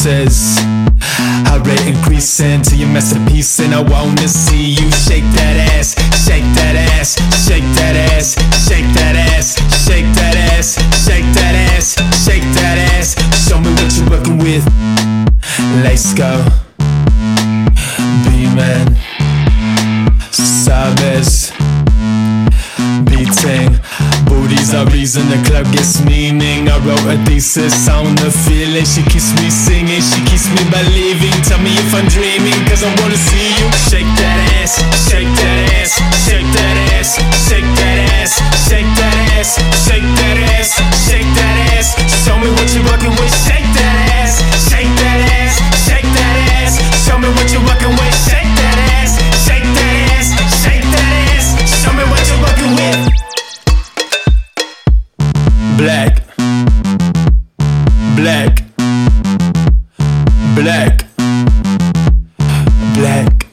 doses. Heart rate increasing till your masterpiece, and I wanna see you shake that ass, shake that ass, shake that ass, shake that ass, shake that ass, shake that ass, shake that ass. Show me what you're working with. Let's go. B-Man, Sabes, beating. Booty's a reason the club gets meaning. I wrote a thesis on the feeling. She keeps me singing, she keeps me believing. Tell me if I'm dreaming, cause I wanna see you shake that ass, shake that ass, shake that ass, shake that ass, shake that ass, shake that ass, shake that ass. Show me what you're working with. Shake that ass, shake that ass, shake that ass. Show me what you're working with. Shake that ass, shake that ass, shake that ass. Show me what you're working with. Black, black, black, black.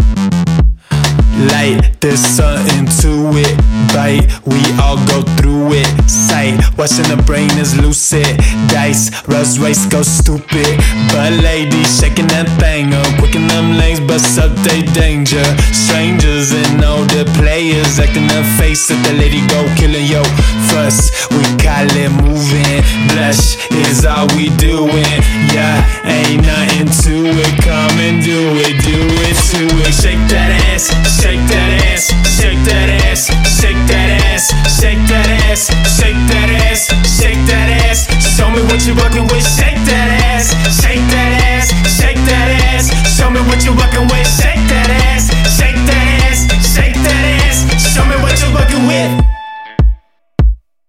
Light, there's something to it. Bite, we all go through it. Sight, watching the brain is lucid. Dice, Rolls Royce go stupid. But ladies shaking that thing up, quick in them lanes, bust up they danger. Strangers and older players acting the face of the lady go killing yo. First, we call it moving. Blush is all we doing. Yeah, ain't nothing to it. Come and do it to it. Shake that ass, shake that ass, shake that ass, shake that ass, shake that ass, shake that ass, shake that ass. Show me what you're working with. Shake that ass, shake that ass, shake that ass. Show me what you're working with. Shake